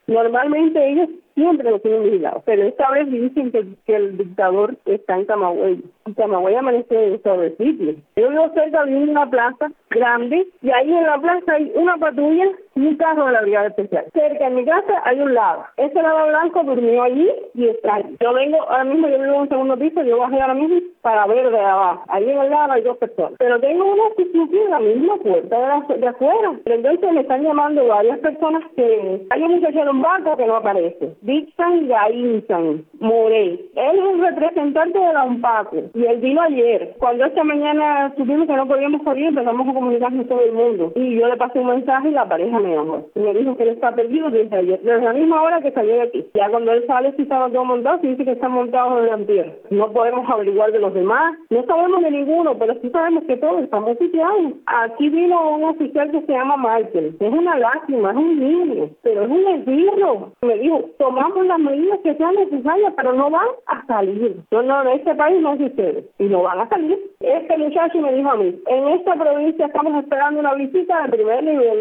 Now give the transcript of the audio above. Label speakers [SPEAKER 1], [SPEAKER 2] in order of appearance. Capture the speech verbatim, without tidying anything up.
[SPEAKER 1] Normalmente ellos siempre lo tienen vigilado, pero esta vez dicen que, que el dictador está en Camagüey. Y Camagüey amanece sobre sitio. Yo vivo cerca de una plaza grande y ahí en la plaza hay una patrulla y un carro de la brigada especial. Cerca de mi casa hay un lava. Ese lava blanco durmió allí y está allí. Yo vengo, ahora mismo yo vivo en un segundo piso, yo bajé ahora mismo para ver de abajo. Ahí en el lava hay dos personas. Pero tengo una sustitución en la misma puerta de, la, de afuera. Pero entonces me están llamando varias personas que hay un muchacho en un barco que no aparece. Dixon Gainsan Morey. Él es el representante de la UNPACO y él vino ayer. Cuando esta mañana supimos que no podíamos salir, empezamos a comunicarnos todo el mundo. Y yo le pasé un mensaje y la pareja me llamó. Y me dijo que él está perdido desde ayer, desde la misma hora que salió de aquí. Ya cuando él sale, si estaba todo montado, sí dice que está montado en el antier. No podemos averiguar de los demás. No sabemos de ninguno, pero sí sabemos que todos estamos sitiados. Aquí vino un oficial que se llama Michael. Es una lástima, es un niño, pero es un esbirro. Me dijo, tomamos las medidas que sean necesarias, pero no van a salir. No, no, en este país no sucede. Y no van a salir. Este muchacho me dijo a mí, en esta provincia estamos esperando una visita de primer nivel.